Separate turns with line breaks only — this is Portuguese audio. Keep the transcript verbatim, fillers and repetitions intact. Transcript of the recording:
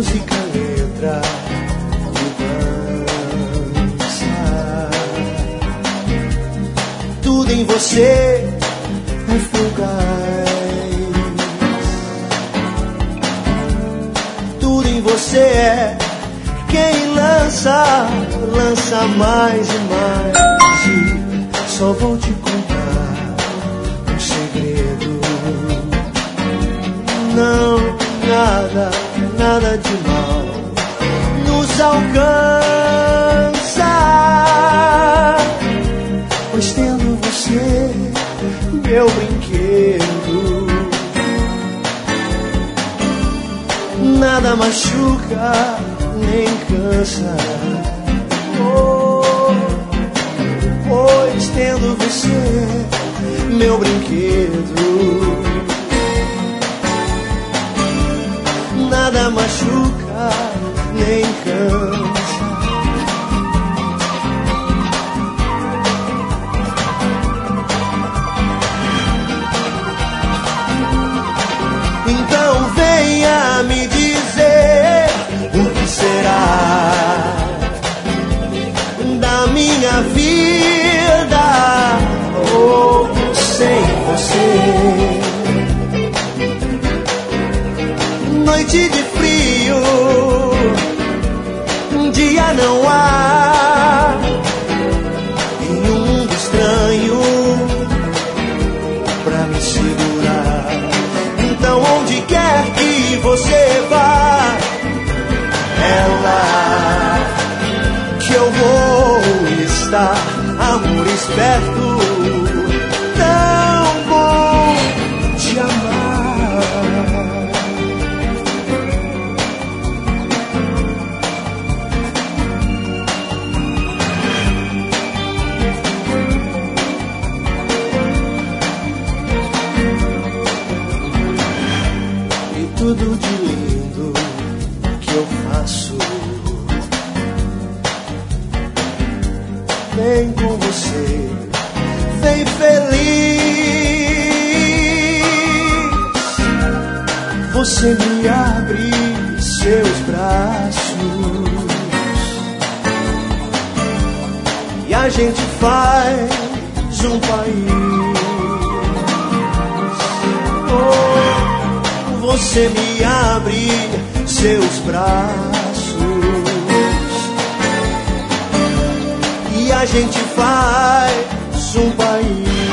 música, letra e dança. Tudo em você é fugaz. Tudo em você é quem lança, lança mais e mais. E só vou te contar um segredo. Não, nada, nada de mal nos alcança, pois tendo você, meu brinquedo, nada machuca nem cansa. Oh, pois tendo você, meu brinquedo, nada machuca nem cansa. Então venha me dizer o que será da minha vida, oh, sem você. Noite de frio, um dia não há, e um mundo estranho pra me segurar. Então onde quer que você vá, é lá que eu vou estar, amor esperto, tão bom te amar. Tudo de lindo que eu faço, vem com você, vem feliz. Você me abre seus braços e a gente faz um país. Oh, você me abre seus braços e a gente faz um país.